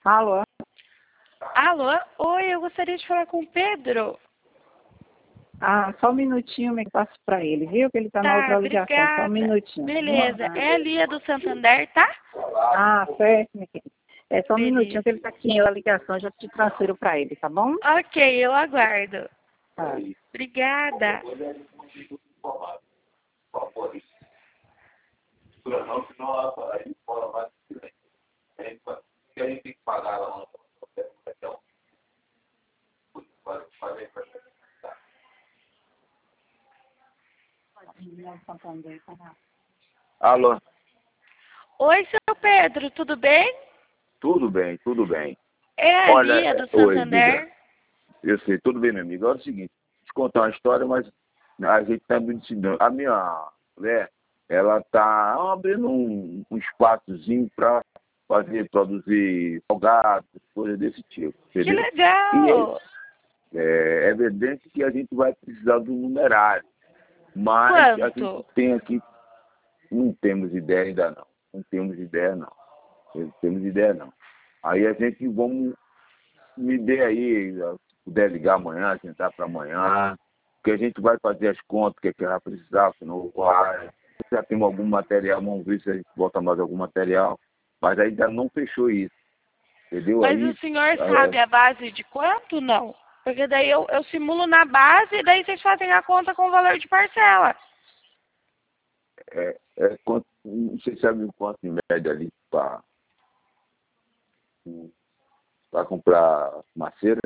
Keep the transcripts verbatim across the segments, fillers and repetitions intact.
Alô? Alô? Oi, eu gostaria de falar com o Pedro. Ah, só um minutinho, me passo para ele, viu? Que ele está na Tá, outra ligação. obrigada. Só um minutinho. Beleza. Ah, É a Lia do Santander, tá? ah, certo, minha querida. É só um Beleza. minutinho que ele está aqui na ligação, já te transfiro para ele, tá bom? Ok, eu aguardo. Tá. Obrigada. Alô? Oi, seu Pedro, tudo bem? Tudo bem, tudo bem. É a Olha, Lia do oi, Santander. diga. Eu sei, tudo bem, meu amigo. Agora é o seguinte, te contar uma história, mas a gente está me ensinando. A minha mulher, ela está abrindo um, um espaçozinho para fazer, produzir salgados, coisas desse tipo, Que entendeu? legal. E é, é evidente que a gente vai precisar do numerário, mas a gente Quanto? tem aqui, não temos ideia ainda não. Não temos ideia não. Não temos ideia não. Aí a gente vamos me dê aí, se puder ligar amanhã, tentar para amanhã, que a gente vai fazer as contas que, é que vai precisar, se não vai. Já temos algum material, vamos ver se a gente bota mais algum material, mas ainda não fechou isso, entendeu? Mas Aí o senhor é, sabe a base de quanto? Não. Porque daí eu, eu simulo na base e daí vocês fazem a conta com o valor de parcela. é, é, quanto, não sei se sabe o quanto em média ali para comprar maceira.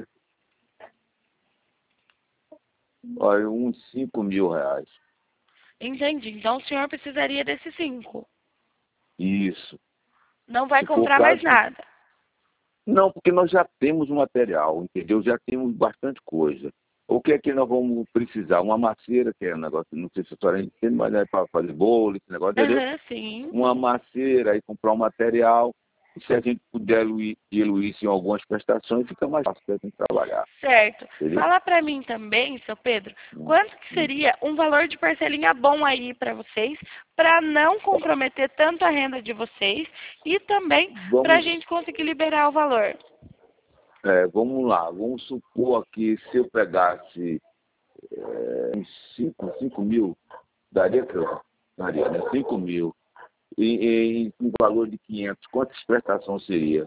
Olha, uns cinco mil reais. Entendi. Então o senhor precisaria desses cinco. Isso. Não vai Se for o comprar mais caso, nada. não, porque nós já temos o material, entendeu? Já temos bastante coisa. O que é que nós vamos precisar? Uma macieira, que é um negócio, não sei se a senhora entende, mas é para fazer bolo, esse negócio, entendeu? Aham, sim. Uma macieira, aí comprar um material. E se a gente puder diluir, diluir isso em algumas prestações, fica mais fácil para a gente trabalhar, Certo. entendeu? Fala pra mim também, seu Pedro, Hum, quanto que hum. seria um valor de parcelinha bom aí pra vocês, pra não comprometer tanto a renda de vocês e também pra Vamos, gente conseguir liberar o valor? é, vamos lá, vamos supor que se eu pegasse é, uns cinco mil, daria que eu daria, né? cinco mil. E, em um valor de quinhentos, quantas prestações seria?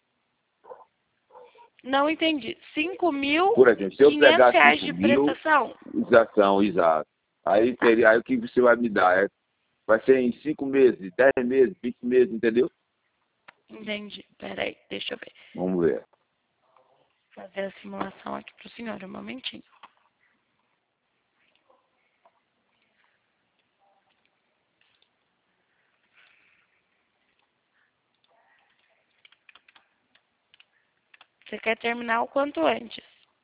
Não entendi. Cinco mil, Por exemplo, se eu quinhentos pegar reais cinco de mil, prestação? exação, exato. Aí, Tá, seria, aí o que você vai me dar? É, vai ser em cinco meses, dez meses, vinte meses, entendeu? entendi. Peraí, deixa eu ver. Vamos ver. Fazer a simulação aqui pro senhor, um momentinho. Você quer terminar o quanto antes?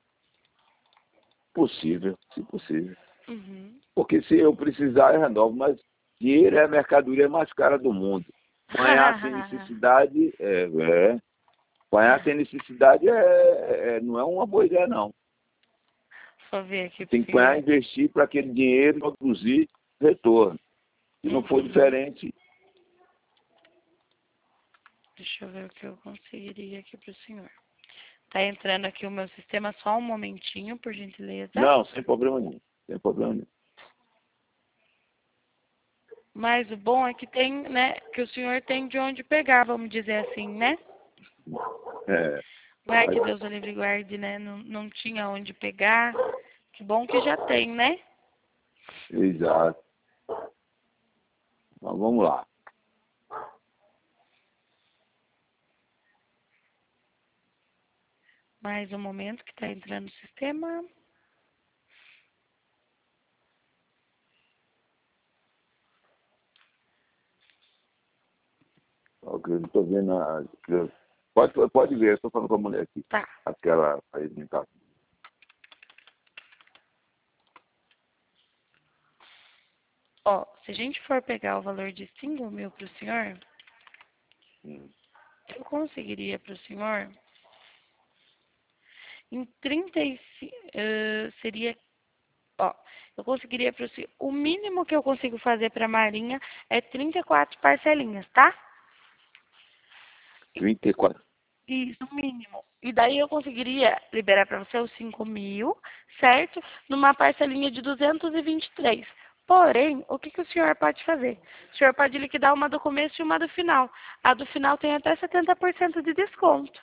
Possível, se possível. Uhum. Porque se eu precisar, eu renovo, mas dinheiro é a mercadoria mais cara do mundo. Apanhar sem necessidade, é, é. Apanhar sem necessidade é, é, não é uma boa ideia, não. Só ver aqui pro Tem que apanhar e senhor. investir para aquele dinheiro produzir retorno. Se não for Uhum. diferente, Deixa eu ver o que eu conseguiria aqui pro senhor. Tá entrando aqui o meu sistema, só um momentinho, por gentileza. não, sem problema nenhum. Sem problema nenhum. Mas o bom é que tem, né, que o senhor tem de onde pegar, vamos dizer assim, né? É, Vai que Deus o livre e guarde, né? Não, não tinha onde pegar. Que bom que já tem, né? exato. Então vamos lá. Mais um momento que tá entrando no sistema. Ok, eu não estou vendo a. Pode, pode ver, eu estou falando com a mulher aqui. Tá. Aquela aí em casa. Ó, se a gente for pegar o valor de cinco mil pro senhor, Hum. eu conseguiria pro senhor em trinta e cinco, uh, seria, ó, eu conseguiria pro senhor, o mínimo que eu consigo fazer pra Marinha é trinta e quatro parcelinhas, tá? trinta e quatro. Isso, mínimo. E daí eu conseguiria liberar para você os cinco mil, certo? Numa parcelinha de duzentos e vinte e três. Porém, o que, que o senhor pode fazer? O senhor pode liquidar uma do começo e uma do final. A do final tem até setenta por cento de desconto.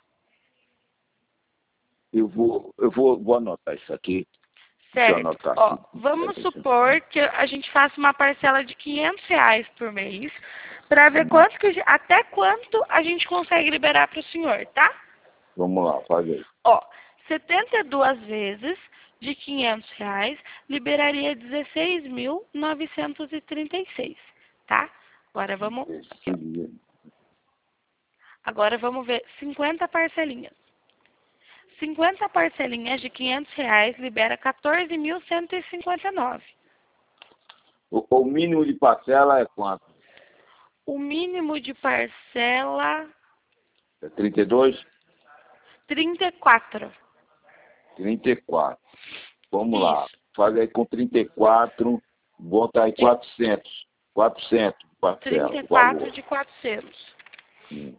Eu vou, eu vou, vou anotar isso aqui. Deixa eu Certo. anotar Ó, aqui. vamos supor que a gente faça uma parcela de quinhentos reais por mês, para ver quanto que, até quanto a gente consegue liberar para o senhor, tá? Vamos lá, faz aí. Ó, setenta e duas vezes de quinhentos reais liberaria dezesseis mil novecentos e trinta e seis, tá? Agora vamos, aqui, ó. Agora vamos ver cinquenta parcelinhas. cinquenta parcelinhas de quinhentos reais libera quatorze mil cento e cinquenta e nove. O, o mínimo de parcela é quanto? O mínimo de parcela, É trinta e dois? trinta e quatro. trinta e quatro. Vamos Isso. lá. Faz aí com trinta e quatro, bota aí quatrocentos. quatrocentos parcela. trinta e quatro de quatrocentos. Hum.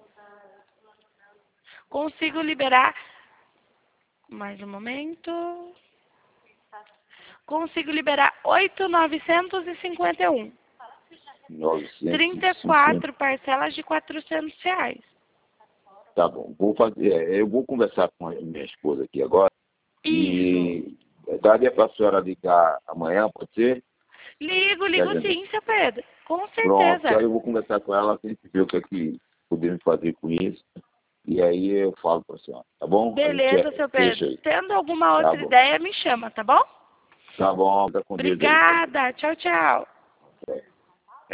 Consigo liberar, mais um momento, consigo liberar oito mil novecentos e cinquenta e um. novecentos. trinta e quatro parcelas de quatrocentos reais. Tá bom. Vou fazer, eu vou conversar com a minha esposa aqui agora. Isso. E daria para a senhora ligar amanhã, pode ser? Ligo, ligo sim, seu Pedro. Com certeza. Pronto, aí eu vou conversar com ela, a gente vê o que é que podemos fazer com isso. E aí eu falo para a senhora, tá bom? Beleza, seu Pedro. Tendo alguma outra Tá ideia, me chama, tá bom? Tá bom, fica com Deus aí. Obrigada. Tchau, tchau. É.